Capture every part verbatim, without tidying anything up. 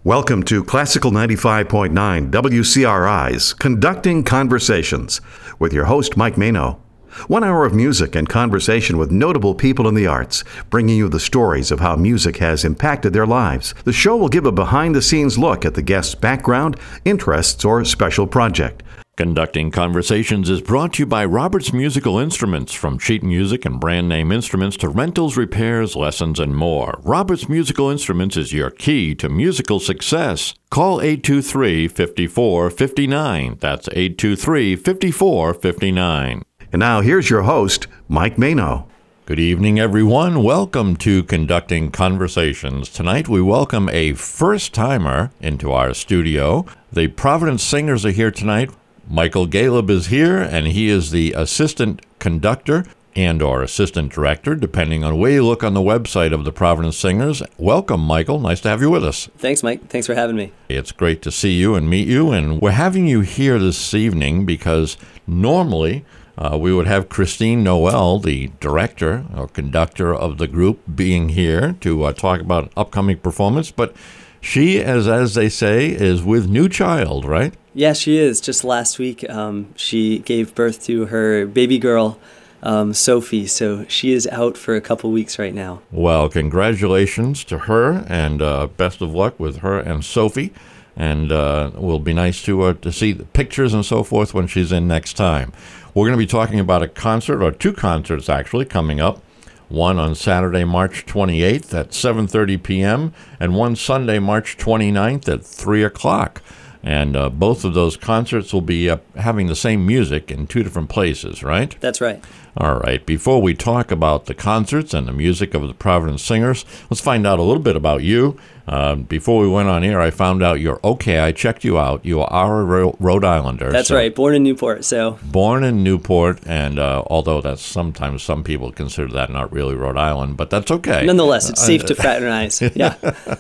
Welcome to Classical ninety-five point nine W C R I's Conducting Conversations with your host, Mike Mano. One hour of music and conversation with notable people in the arts, bringing you the stories of how music has impacted their lives. The show will give a behind-the-scenes look at the guest's background, interests, or special project. Conducting Conversations is brought to you by Roberts Musical Instruments, from sheet music and brand name instruments to rentals, repairs, lessons, and more. Roberts Musical Instruments is your key to musical success. Call eight two three, five four five nine. That's eight two three, five four five nine. And now here's your host, Mike Mano. Good evening, everyone. Welcome to Conducting Conversations. Tonight we welcome a first-timer into our studio. The Providence Singers are here tonight. Michael Galeb is here, and he is the assistant conductor and or assistant director, depending on where you look on the website of the Providence Singers. Welcome, Michael. Nice to have you with us. Thanks, Mike. Thanks for having me. It's great to see you and meet you, and we're having you here this evening because normally uh, we would have Christine Noel, the director or conductor of the group, being here to uh, talk about upcoming performance, but she, as as they say, is with new child, right? Yeah, she is. Just last week, um, she gave birth to her baby girl, um, Sophie, so she is out for a couple weeks right now. Well, congratulations to her, and uh, best of luck with her and Sophie, and uh, it will be nice to, uh, to see the pictures and so forth when she's in next time. We're going to be talking about a concert, or two concerts actually, coming up. One on Saturday, March twenty-eighth at seven thirty p.m., and one Sunday, March twenty-ninth at three o'clock. And uh, both of those concerts will be uh, having the same music in two different places, right? That's right. All right. Before we talk about the concerts and the music of the Providence Singers, let's find out a little bit about you. Uh, before we went on air, I found out you're okay. I checked you out. You are a Ro- Rhode Islander. That's so right. Born in Newport. So born in Newport, and uh, although that's sometimes some people consider that not really Rhode Island, but that's okay. Nonetheless, it's safe to fraternize. Yeah.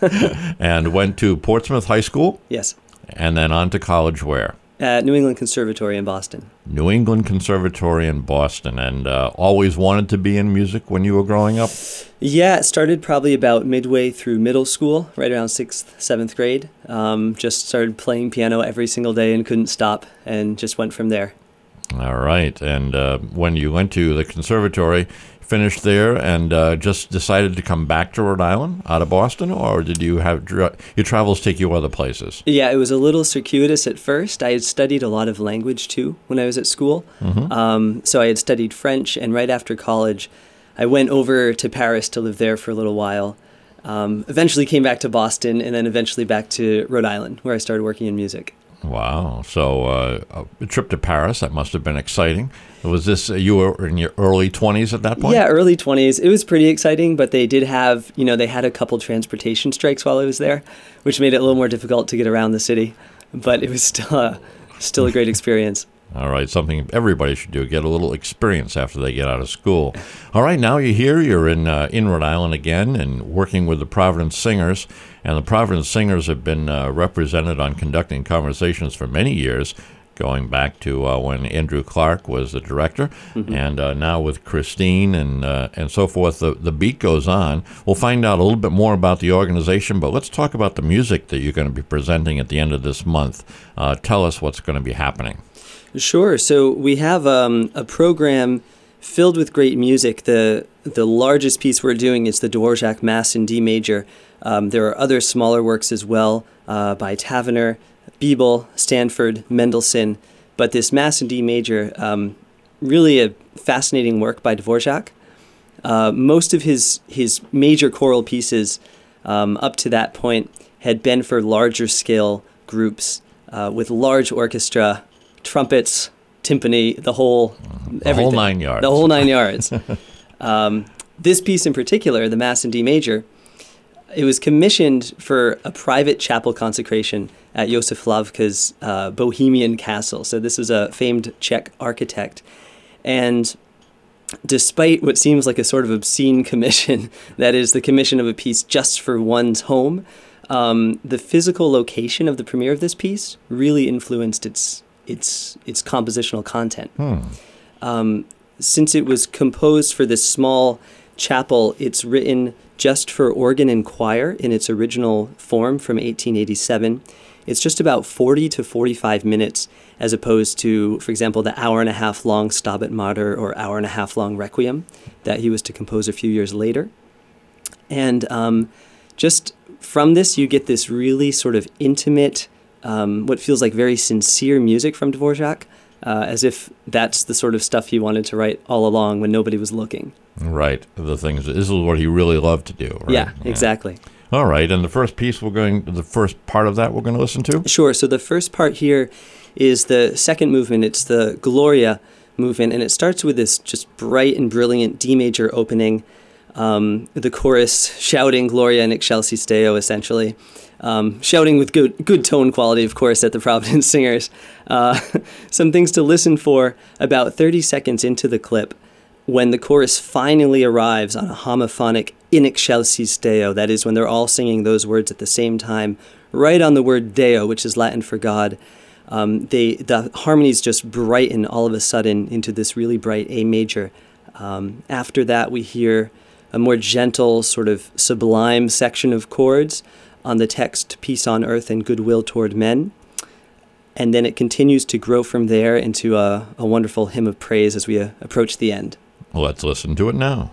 And went to Portsmouth High School. Yes. And then on to college where? At New England Conservatory in Boston. New England Conservatory in Boston. And uh, always wanted to be in music when you were growing up? Yeah, it started probably about midway through middle school, right around sixth, seventh grade. Um, just started playing piano every single day and couldn't stop, and just went from there. All right. And uh, when you went to the conservatory, finished there and uh, just decided to come back to Rhode Island out of Boston, or did you have your travels take you other places? Yeah, it was a little circuitous at first. I had studied a lot of language too when I was at school. Mm-hmm. Um, so I had studied French, and right after college, I went over to Paris to live there for a little while. Um, eventually came back to Boston, and then eventually back to Rhode Island, where I started working in music. Wow. So uh, a trip to Paris, that must have been exciting. Was this, uh, you were in your early twenties at that point? Yeah, early twenties. It was pretty exciting, but they did have, you know, they had a couple transportation strikes while I was there, which made it a little more difficult to get around the city. But it was still a, still a great experience. All right, something everybody should do, get a little experience after they get out of school. All right, now you're here, you're in uh, in Rhode Island again and working with the Providence Singers. And the Providence Singers have been uh, represented on Conducting Conversations for many years, going back to uh, when Andrew Clark was the director, mm-hmm. and uh, now with Christine and uh, and so forth, the, the beat goes on. We'll find out a little bit more about the organization, but let's talk about the music that you're going to be presenting at the end of this month. Uh, tell us what's going to be happening. Sure. So we have um, a program filled with great music. The the largest piece we're doing is the Dvorak Mass in D major. Um, there are other smaller works as well uh, by Tavener, Biebel, Stanford, Mendelssohn. But this Mass in D major, um, really a fascinating work by Dvorak. Uh, most of his, his major choral pieces um, up to that point had been for larger scale groups uh, with large orchestra, trumpets, timpani, the whole the everything. whole nine yards. The whole nine yards. um, this piece in particular, the Mass in D major, it was commissioned for a private chapel consecration at Josef Hlavka's uh, Bohemian Castle. So this is a famed Czech architect. And despite what seems like a sort of obscene commission, that is the commission of a piece just for one's home, um, the physical location of the premiere of this piece really influenced its its its compositional content. Hmm. Um, since it was composed for this small chapel, it's written just for organ and choir in its original form from eighteen eighty-seven. It's just about forty to forty-five minutes, as opposed to, for example, the hour and a half long Stabat Mater or hour and a half long Requiem that he was to compose a few years later. And um, just from this, you get this really sort of intimate, um, what feels like very sincere music from Dvorak, uh, as if that's the sort of stuff he wanted to write all along when nobody was looking. Right. The things, this is what he really loved to do, right? Yeah, exactly. All right. And the first piece we're going, the first part of that we're going to listen to? Sure. So the first part here is the second movement. It's the Gloria movement, and it starts with this just bright and brilliant D major opening. Um, the chorus shouting Gloria in excelsis Deo, essentially. Um, shouting with good good tone quality, of course, at the Providence Singers. Uh, some things to listen for about thirty seconds into the clip, when the chorus finally arrives on a homophonic in excelsis Deo, that is, when they're all singing those words at the same time, right on the word Deo, which is Latin for God. Um, they the harmonies just brighten all of a sudden into this really bright A major. Um, after that, we hear a more gentle, sort of sublime section of chords on the text, peace on earth and goodwill toward men. And then it continues to grow from there into a, a wonderful hymn of praise as we uh, approach the end. Let's listen to it now.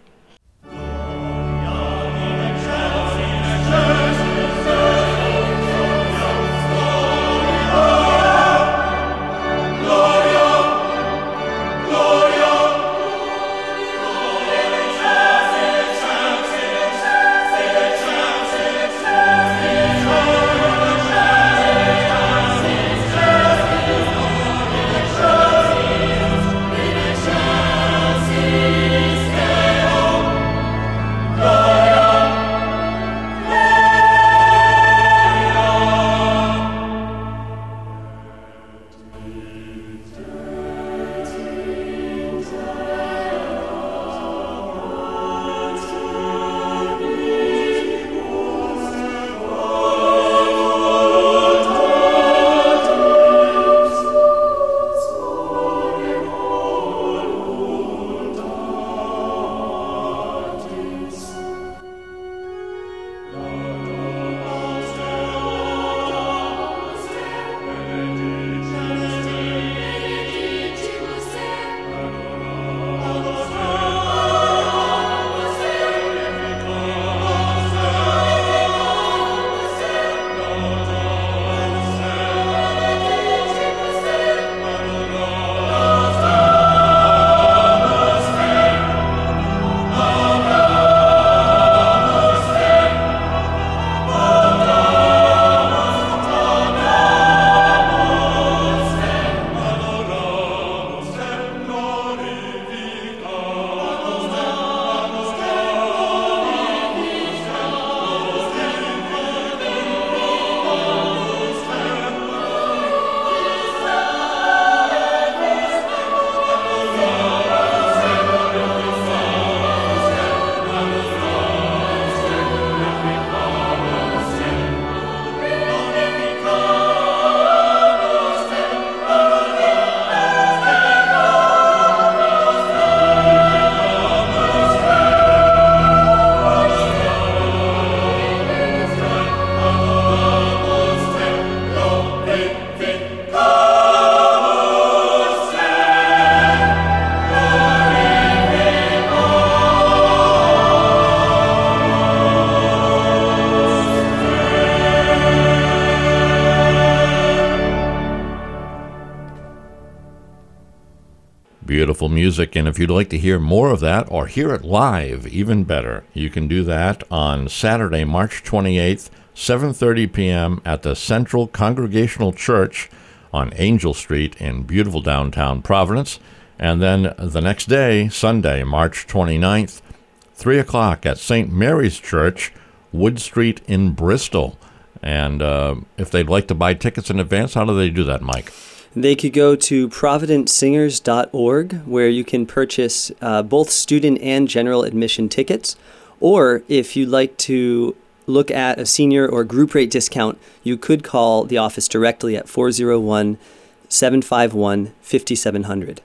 Beautiful music, and if you'd like to hear more of that or hear it live, even better, you can do that on Saturday, March twenty-eighth, seven thirty p.m. at the Central Congregational Church on Angel Street in beautiful downtown Providence. And then the next day, Sunday, March twenty-ninth, three o'clock at Saint Mary's Church, Wood Street in Bristol. And uh, if they'd like to buy tickets in advance, how do they do that, Mike? They could go to providence singers dot org, where you can purchase uh, both student and general admission tickets. Or if you'd like to look at a senior or group rate discount, you could call the office directly at four oh one, seven five one, five seven zero zero.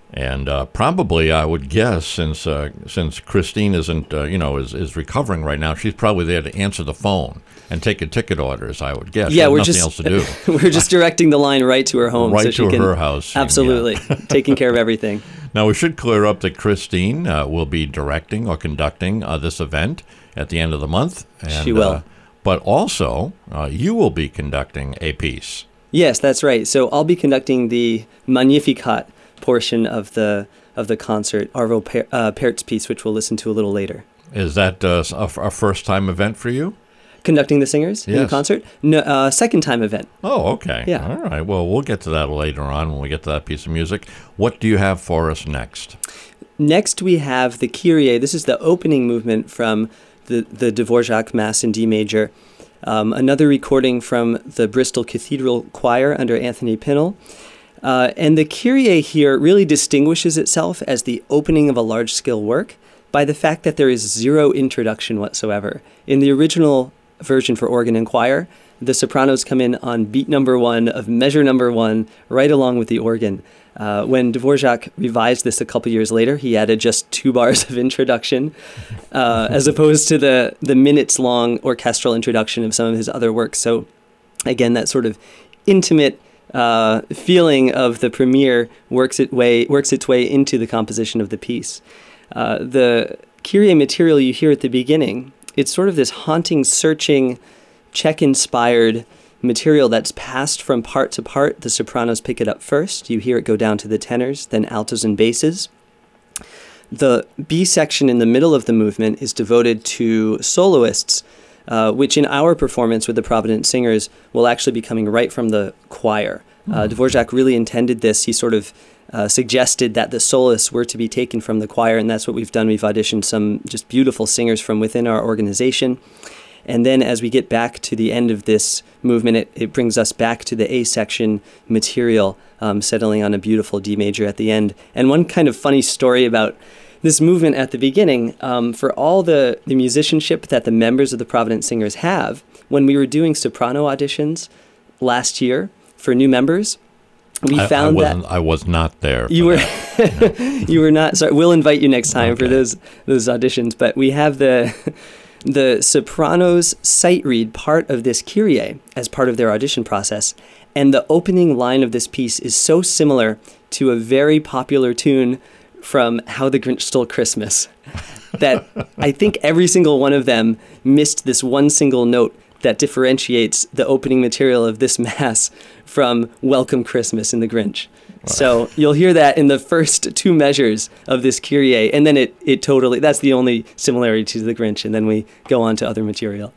And uh, probably, I would guess, since uh, since Christine isn't, uh, you know, is, is recovering right now, she's probably there to answer the phone and take a ticket orders, I would guess. Yeah, we're nothing just else to do. we're just directing the line right to her home, right so she to can, her house. Absolutely, Yeah. taking care of everything. Now, we should clear up that Christine uh, will be directing or conducting uh, this event at the end of the month. And, she will. Uh, but also, uh, you will be conducting a piece. Yes, that's right. So I'll be conducting the Magnificat portion of the of the concert, Arvo per- uh, Pärt's piece, which we'll listen to a little later. Is that uh, a, a first-time event for you? Conducting the singers yes. in the concert? No, uh, second-time event. Oh, okay. Yeah. All right. Well, we'll get to that later on when we get to that piece of music. What do you have for us next? Next, we have the Kyrie. This is the opening movement from the, the Dvorak Mass in D major. Um, another recording from the Bristol Cathedral Choir under Anthony Pinnell. Uh, and the Kyrie here really distinguishes itself as the opening of a large-scale work by the fact that there is zero introduction whatsoever. In the original version for organ and choir, the sopranos come in on beat number one of measure number one, right along with the organ. Uh, when Dvorak revised this a couple years later, he added just two bars of introduction, uh, as opposed to the, the minutes-long orchestral introduction of some of his other works. So, again, that sort of intimate uh, feeling of the premiere works it way works its way into the composition of the piece. Uh, the Kyrie material you hear at the beginning, it's sort of this haunting, searching, Czech-inspired material that's passed from part to part. The sopranos pick it up first. You hear it go down to the tenors, then altos and basses. The B section in the middle of the movement is devoted to soloists, uh, which in our performance with the Providence Singers will actually be coming right from the choir. Uh, Dvorak really intended this. He sort of uh, suggested that the soloists were to be taken from the choir, and that's what we've done. We've auditioned some just beautiful singers from within our organization. And then as we get back to the end of this movement, it, it brings us back to the A section material, um, settling on a beautiful D major at the end. And one kind of funny story about this movement at the beginning, um, for all the, the musicianship that the members of the Providence Singers have, when we were doing soprano auditions last year for new members, we I, found I that I was not there. you were that. you were not. Sorry, we'll invite you next time okay. for those those auditions. But we have the the sopranos sight read part of this Kyrie as part of their audition process, and the opening line of this piece is so similar to a very popular tune from How the Grinch Stole Christmas that I think every single one of them missed this one single note that differentiates the opening material of this mass from Welcome Christmas in The Grinch. Wow. So you'll hear that in the first two measures of this Kyrie, and then it, it totally, that's the only similarity to The Grinch, and then we go on to other material.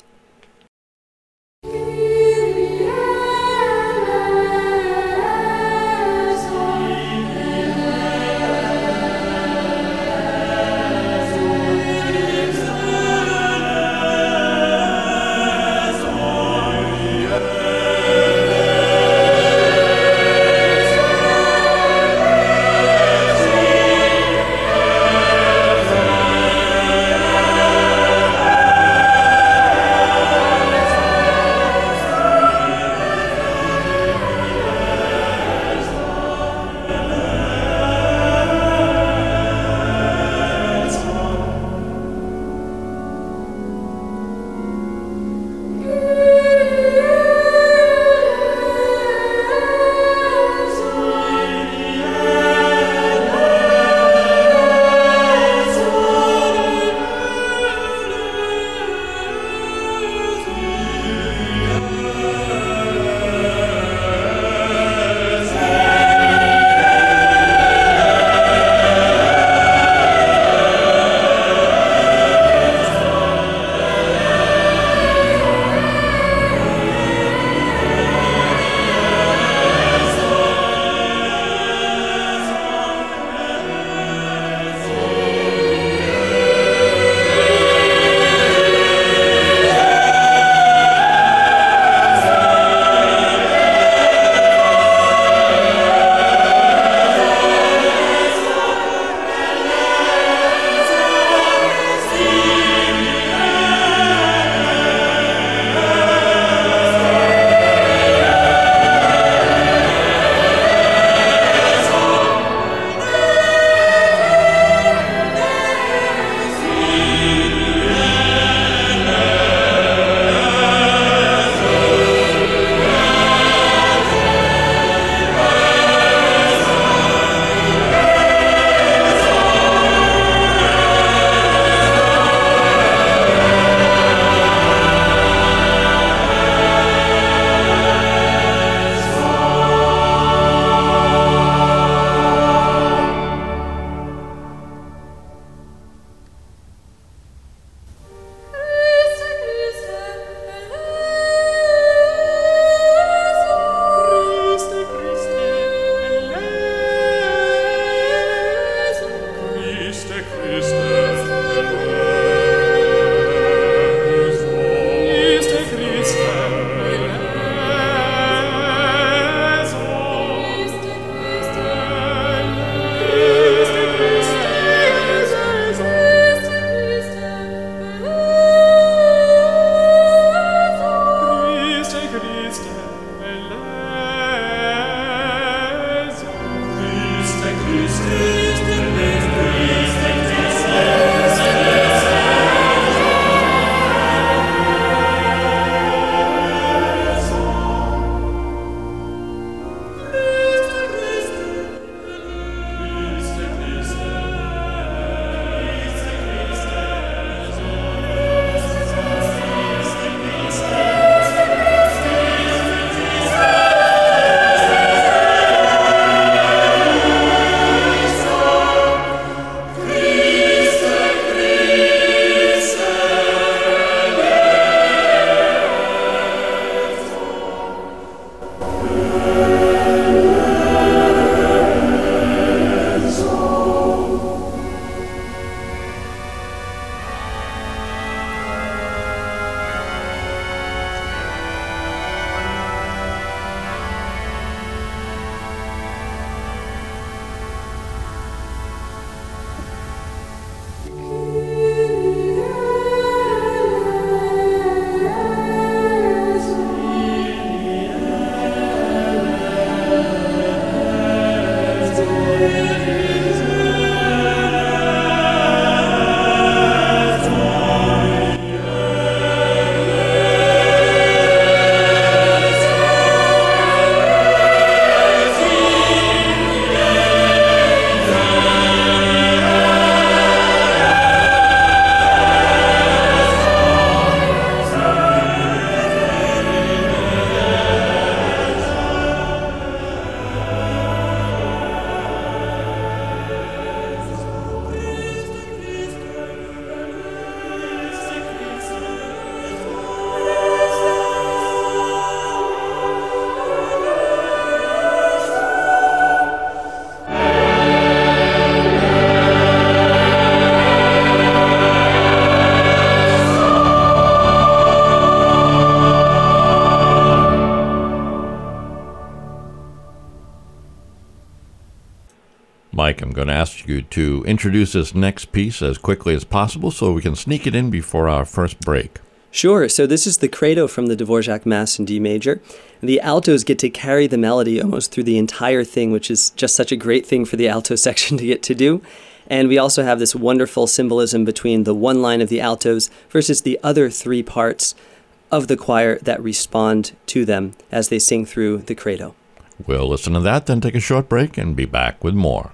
Mike, I'm going to ask you to introduce this next piece as quickly as possible so we can sneak it in before our first break. Sure. So this is the Credo from the Dvorak Mass in D major. The altos get to carry the melody almost through the entire thing, which is just such a great thing for the alto section to get to do. And we also have this wonderful symbolism between the one line of the altos versus the other three parts of the choir that respond to them as they sing through the Credo. We'll listen to that, then take a short break and be back with more.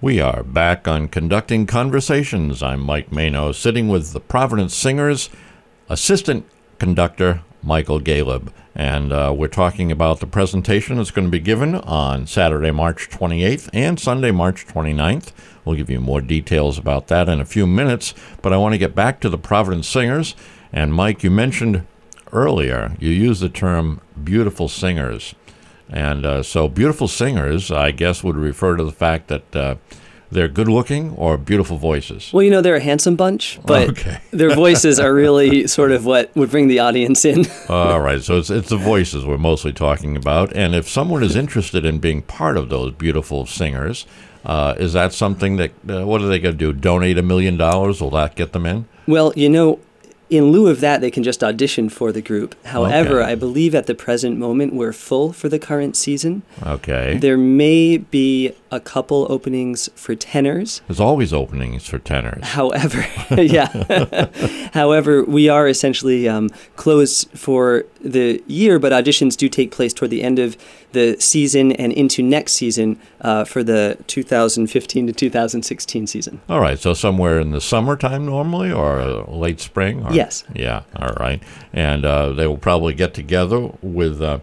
We are back on Conducting Conversations. I'm Mike Mano, sitting with the Providence Singers, assistant conductor Michael Galeb. And uh, we're talking about the presentation that's going to be given on Saturday, March twenty-eighth and Sunday, March twenty-ninth. We'll give you more details about that in a few minutes, but I want to get back to the Providence Singers. And Mike, you mentioned earlier, you used the term beautiful singers. And uh, so beautiful singers, I guess, would refer to the fact that uh, they're good-looking or beautiful voices. Well, you know, they're a handsome bunch, but okay. their voices are really sort of what would bring the audience in. All right, so it's, it's the voices we're mostly talking about. And if someone is interested in being part of those beautiful singers, uh, is that something that, uh, what are they going to do, donate a million dollars? Will that get them in? Well, you know, in lieu of that, they can just audition for the group. However, Okay. I believe at the present moment we're full for the current season. Okay. There may be a couple openings for tenors. There's always openings for tenors. However, yeah. However, we are essentially um, closed for the year, but auditions do take place toward the end of the season and into next season uh, for the two thousand fifteen to two thousand sixteen season. All right, so somewhere in the summertime normally or uh, late spring? Or, Yes. Yeah, all right. And uh, they will probably get together with uh,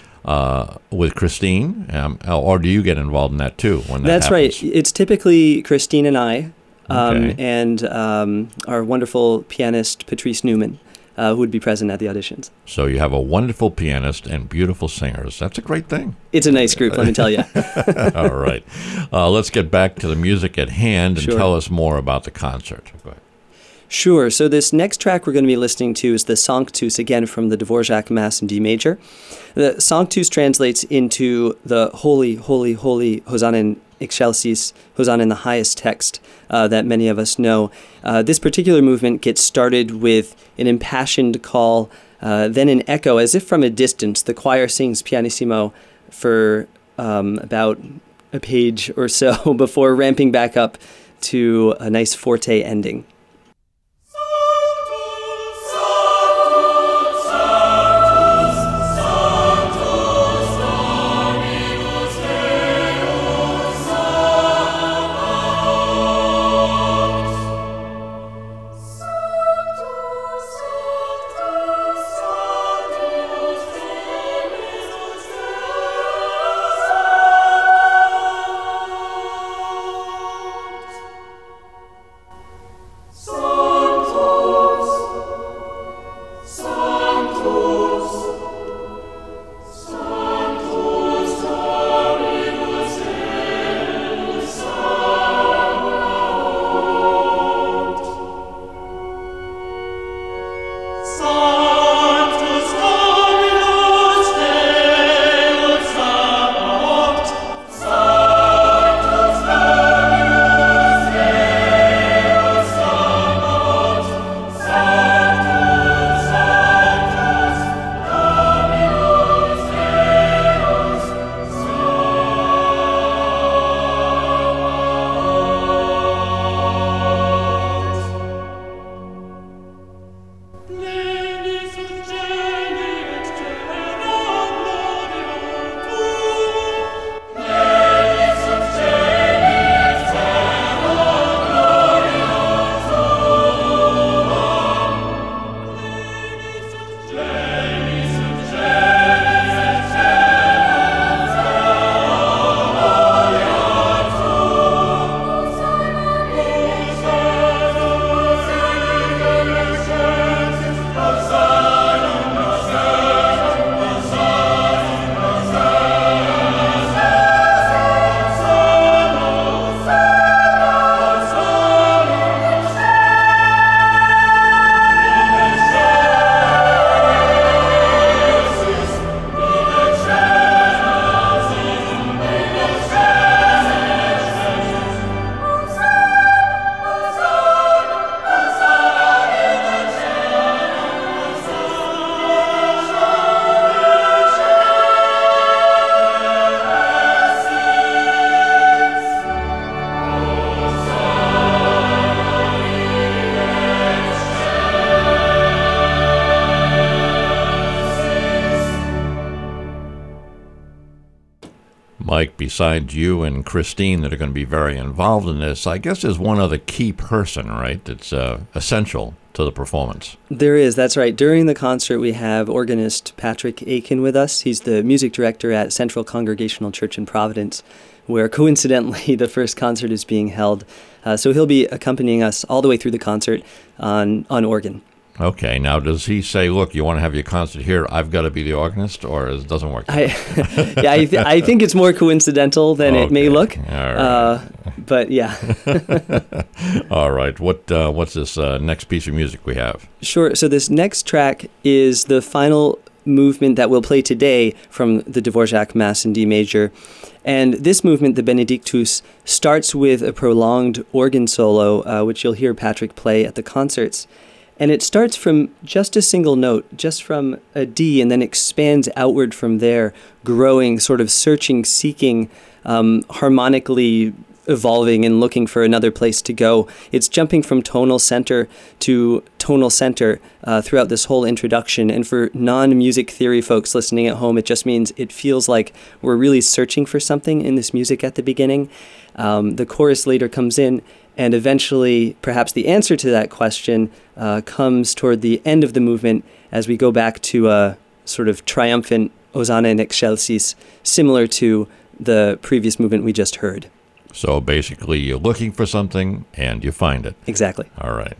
uh, with Christine, um, or do you get involved in that too when that That's happens? right. It's typically Christine and I um, Okay. and um, our wonderful pianist, Patrice Newman, uh, who would be present at the auditions. So you have a wonderful pianist and beautiful singers. That's a great thing. It's a nice group, let me tell you. All right. Uh, let's get back to the music at hand and Sure. tell us more about the concert. Go ahead. Sure. So this next track we're going to be listening to is the Sanctus, again from the Dvorak Mass in D major. The Sanctus translates into the Holy, Holy, Holy, Hosanna in Excelsis, Hosanna in the highest text uh, that many of us know. Uh, this particular movement gets started with an impassioned call, uh, then an echo, as if from a distance. The choir sings pianissimo for um, about a page or so before ramping back up to a nice forte ending. Mike, besides you and Christine that are going to be very involved in this, I guess there's one other key person, right, that's uh, essential to the performance. There is, that's right. During the concert, we have organist Patrick Aiken with us. He's the music director at Central Congregational Church in Providence, where coincidentally the first concert is being held. Uh, so he'll be accompanying us all the way through the concert on, on organ. Okay, now does he say, look, you want to have your concert here, I've got to be the organist, or it doesn't work? I, yeah, I, th- I think it's more coincidental than okay. it may look. All right. Uh, but yeah. All right, what uh, what's this uh, next piece of music we have? Sure, so this next track is the final movement that we'll play today from the Dvorak Mass in D major. And this movement, the Benedictus, starts with a prolonged organ solo, uh, which you'll hear Patrick play at the concerts. And it starts from just a single note, just from a D, and then expands outward from there, growing, sort of searching, seeking, um, harmonically evolving and looking for another place to go. It's jumping from tonal center to tonal center uh, throughout this whole introduction. And for non-music theory folks listening at home, it just means it feels like we're really searching for something in this music at the beginning. Um, the chorus later comes in, and eventually, perhaps the answer to that question uh, comes toward the end of the movement as we go back to a sort of triumphant Hosanna in Excelsis, similar to the previous movement we just heard. So basically, you're looking for something, and you find it. Exactly. All right.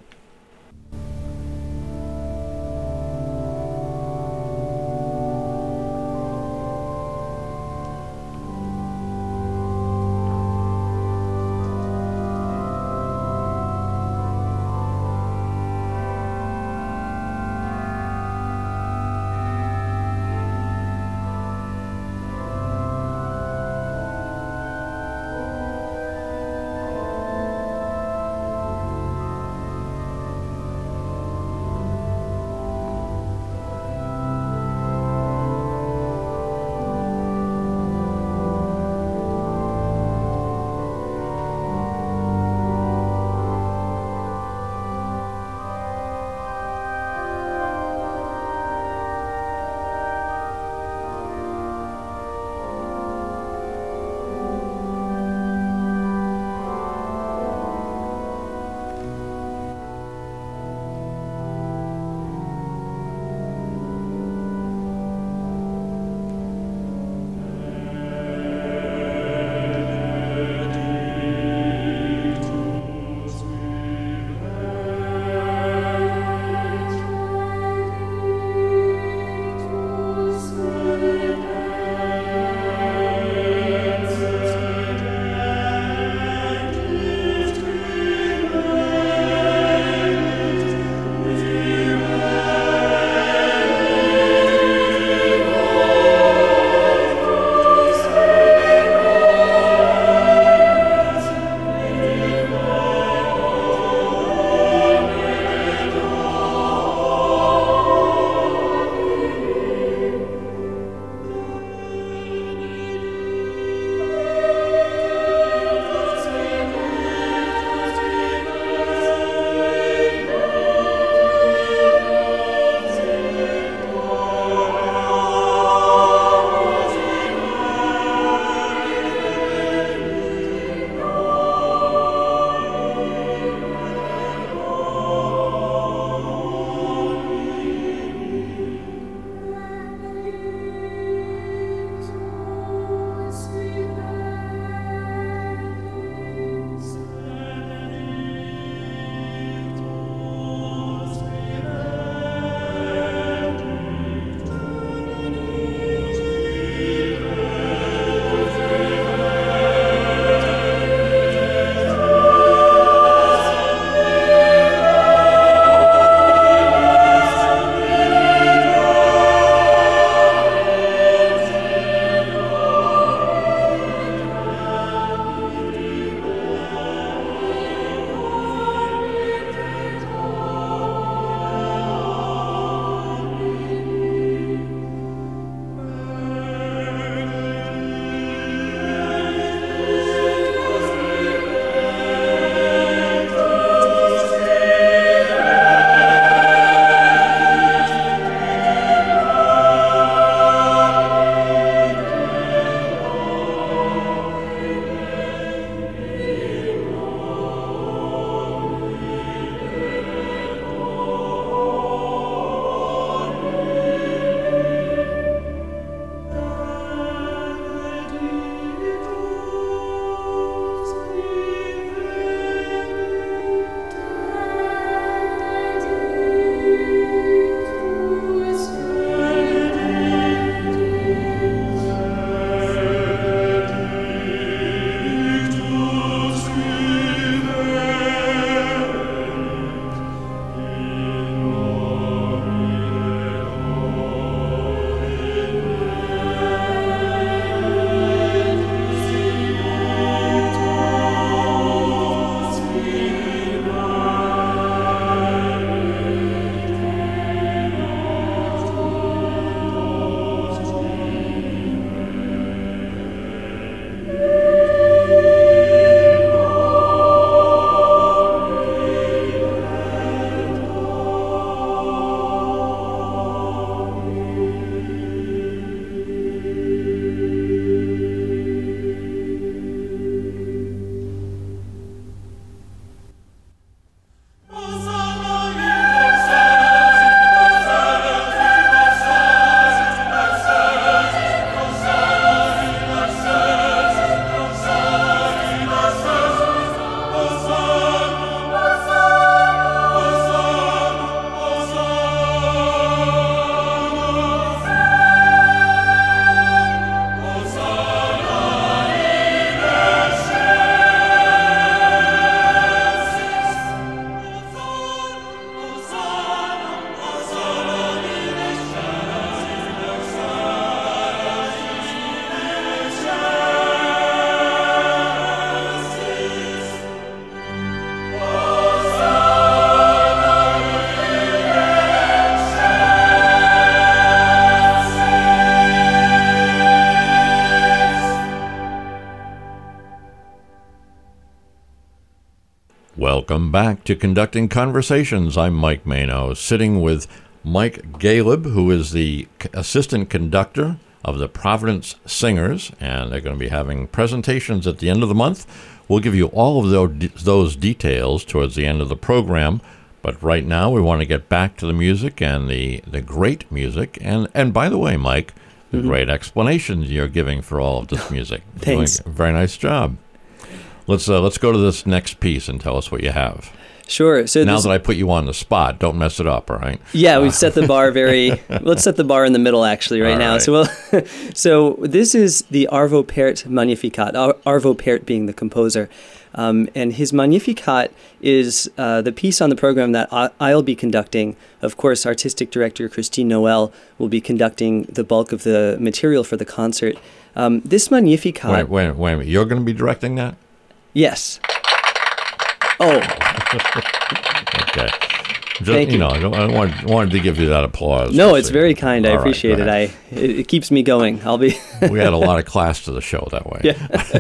Welcome back to Conducting Conversations. I'm Mike Mano, sitting with Mike Galeb, who is the assistant conductor of the Providence Singers, and they're going to be having presentations at the end of the month. We'll give you all of those, those details towards the end of the program, but right now we want to get back to the music and the, the great music. And, and by the way, Mike, the mm-hmm. great explanations you're giving for all of this music. Thanks. Doing a very nice job. Let's uh, let's go to this next piece and tell us what you have. Sure. So now this, that I put you on the spot, don't mess it up, all right? Yeah, we've uh, set the bar very. Let's set the bar in the middle, actually, right now. Right. So, we'll, so this is the Arvo Pärt Magnificat. Ar- Arvo Pärt being the composer, um, and his Magnificat is uh, the piece on the program that I- I'll be conducting. Of course, artistic director Christine Noel will be conducting the bulk of the material for the concert. Um, this Magnificat. Wait, wait, wait a minute. You're going to be directing that? Yes. Oh. Okay. Just, Thank you. you. know, I, don't, I wanted, wanted to give you that applause. No, it's very kind. I All appreciate right, it. I it, it keeps me going. I'll be. We had a lot of class to the show that way.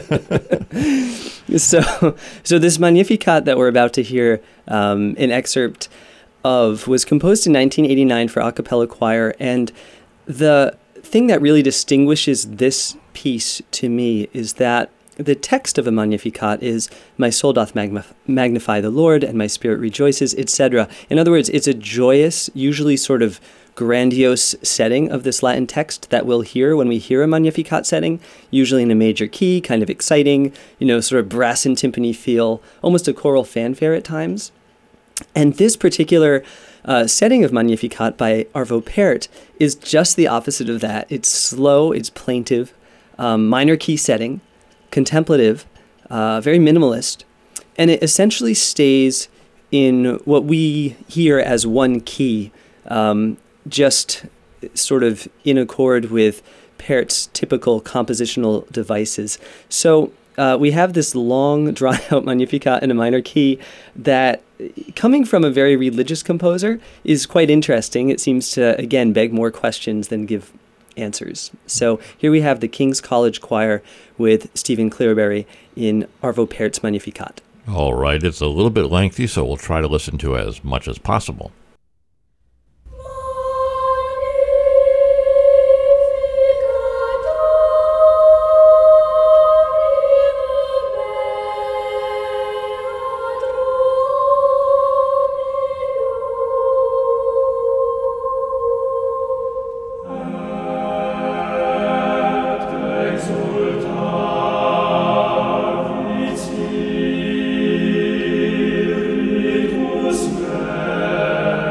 Yeah. so, so this Magnificat that we're about to hear um, an excerpt of was composed in nineteen eighty-nine for a cappella choir, and the thing that really distinguishes this piece to me is that the text of a Magnificat is, "My soul doth magnif- magnify the Lord, and my spirit rejoices," et cetera. In other words, it's a joyous, usually sort of grandiose setting of this Latin text that we'll hear when we hear a Magnificat setting, usually in a major key, kind of exciting, you know, sort of brass and timpani feel, almost a choral fanfare at times. And this particular uh, setting of Magnificat by Arvo Pärt is just the opposite of that. It's slow, it's plaintive, um, minor key setting, contemplative, uh, very minimalist, and it essentially stays in what we hear as one key, um, just sort of in accord with Pärt's typical compositional devices. So uh, we have this long, drawn-out Magnificat in a minor key that, coming from a very religious composer, is quite interesting. It seems to, again, beg more questions than give answers. So here we have the King's College Choir with Stephen Clearberry in Arvo Pärt's Magnificat. All right, it's a little bit lengthy, so we'll try to listen to as much as possible. Exultate,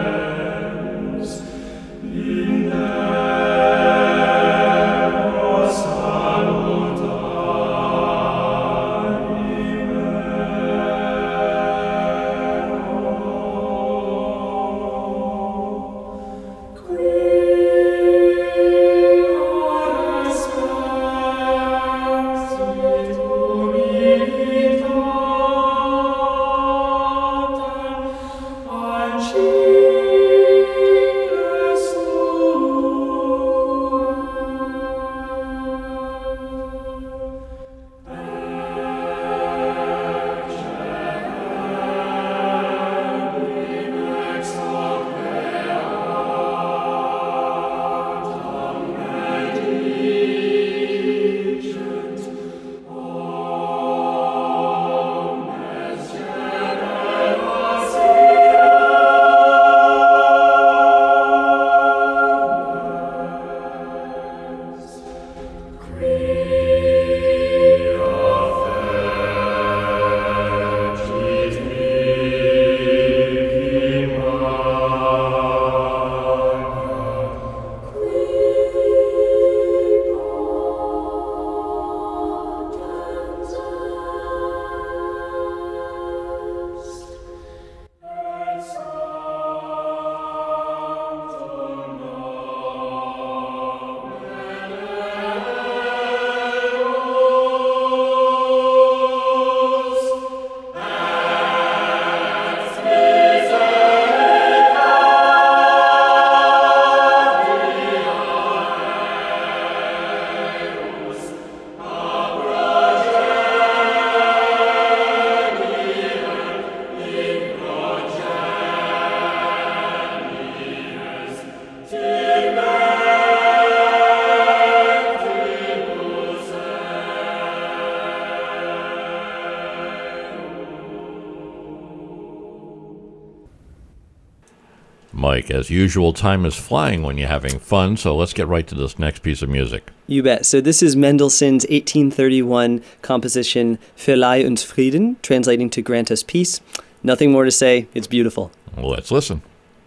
Mike, as usual, time is flying when you're having fun, so let's get right to this next piece of music. You bet. So this is Mendelssohn's eighteen thirty-one composition Verleih uns Frieden, translating to Grant Us Peace. Nothing more to say. It's beautiful. Well, let's listen.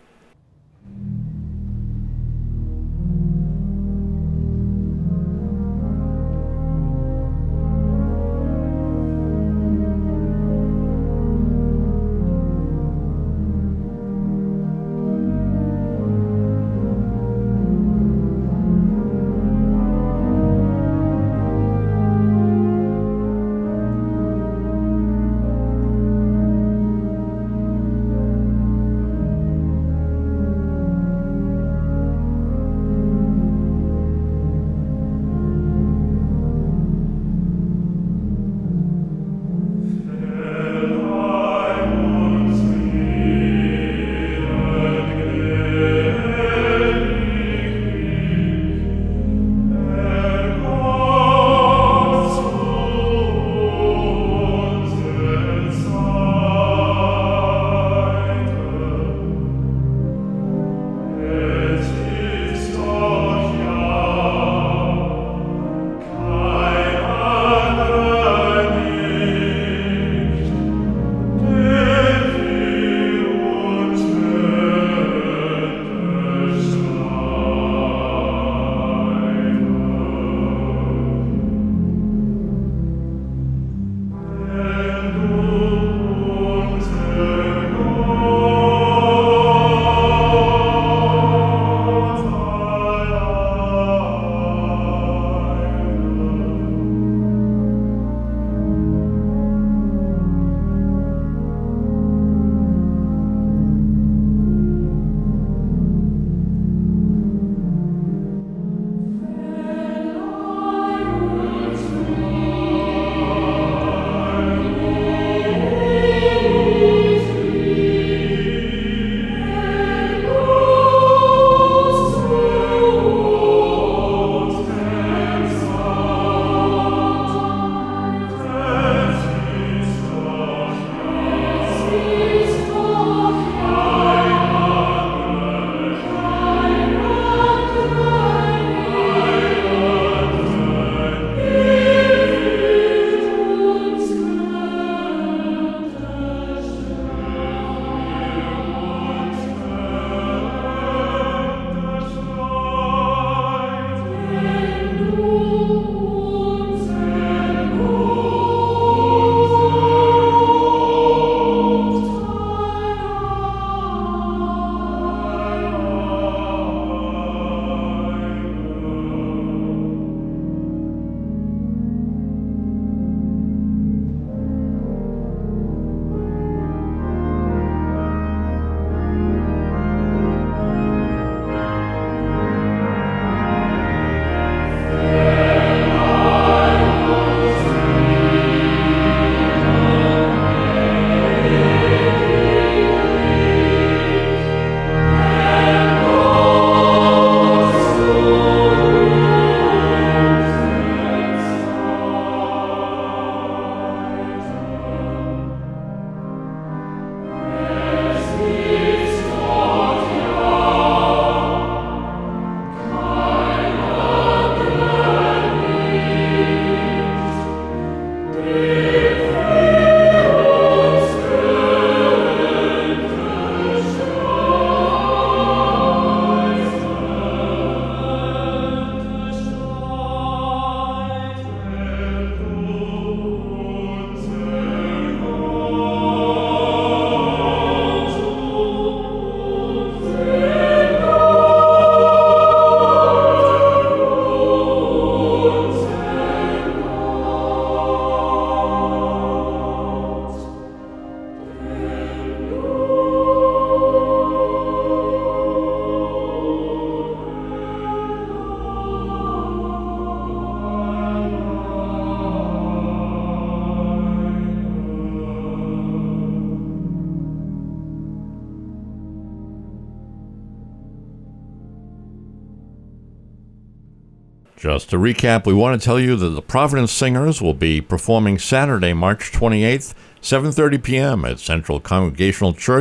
Just to recap, we want to tell you that the Providence Singers will be performing Saturday, March twenty-eighth, seven thirty p.m. at Central Congregational Church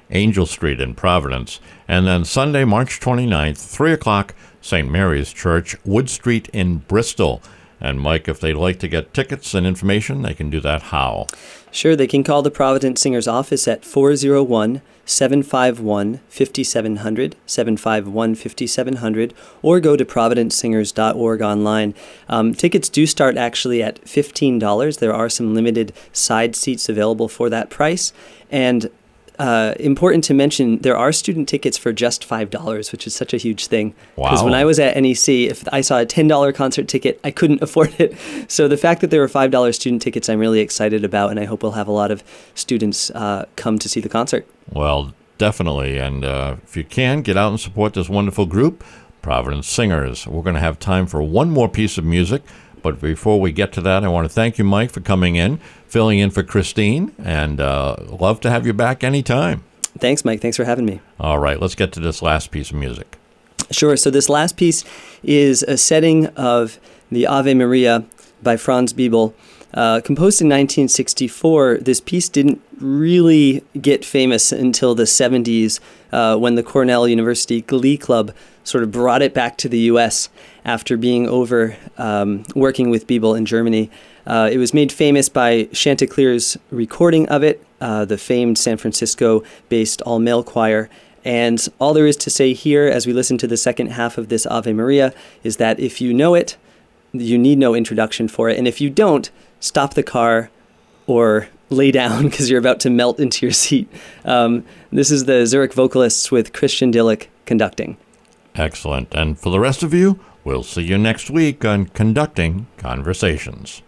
Angel Street in Providence. And then Sunday, March twenty-ninth, three o'clock, Saint Mary's Church, Wood Street in Bristol. And Mike, if they'd like to get tickets and information, they can do that how? Sure, they can call the Providence Singers office at four oh one, seven five one, five seven zero zero, seven five one, five seven zero zero, or go to providence singers dot org online. Um, tickets do start actually at fifteen dollars. There are some limited side seats available for that price. And Uh, important to mention, there are student tickets for just five dollars, which is such a huge thing. Because Wow. when I was at N E C, if I saw a ten dollars concert ticket, I couldn't afford it. So the fact that there were five dollars student tickets, I'm really excited about, and I hope we'll have a lot of students uh, come to see the concert. Well, definitely. And uh, if you can, get out and support this wonderful group, Providence Singers. We're going to have time for one more piece of music. But before we get to that, I want to thank you, Mike, for coming in, filling in for Christine, and uh, love to have you back anytime. Thanks, Mike. Thanks for having me. All right, let's get to this last piece of music. Sure. So this last piece is a setting of the Ave Maria by Franz Biebel. Uh, composed in nineteen sixty-four, this piece didn't really get famous until the seventies uh, when the Cornell University Glee Club sort of brought it back to the U S after being over um, working with Biebel in Germany. Uh, it was made famous by Chanticleer's recording of it, uh, the famed San Francisco-based all-male choir. And all there is to say here as we listen to the second half of this Ave Maria is that if you know it, you need no introduction for it. And if you don't, stop the car or lay down because you're about to melt into your seat. Um, this is the Zurich Vocalists with Christian Dillick conducting. Excellent. And for the rest of you, we'll see you next week on Conducting Conversations.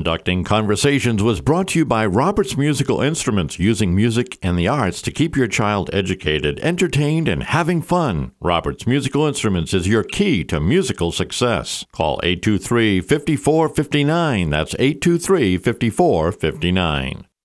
Conducting Conversations was brought to you by Roberts Musical Instruments, using music and the arts to keep your child educated, entertained, and having fun. Roberts Musical Instruments is your key to musical success. Call eight two three, five four five nine. That's eight two three, five four five nine.